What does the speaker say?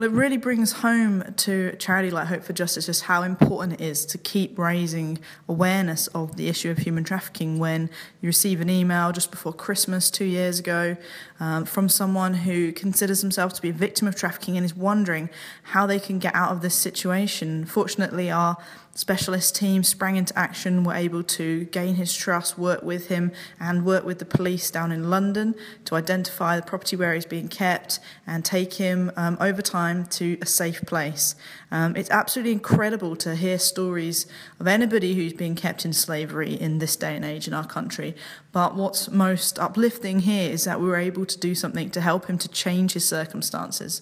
It really brings home to a charity like Hope for Justice just how important it is to keep raising awareness of the issue of human trafficking when you receive an email just before Christmas 2 years ago from someone who considers themselves to be a victim of trafficking and is wondering how they can get out of this situation. Fortunately, our specialist team sprang into action, were able to gain his trust, work with him and work with the police down in London to identify the property where he's being kept and take him over time to a safe place. It's absolutely incredible to hear stories of anybody who's being kept in slavery in this day and age in our country. But what's most uplifting here is that we were able to do something to help him to change his circumstances.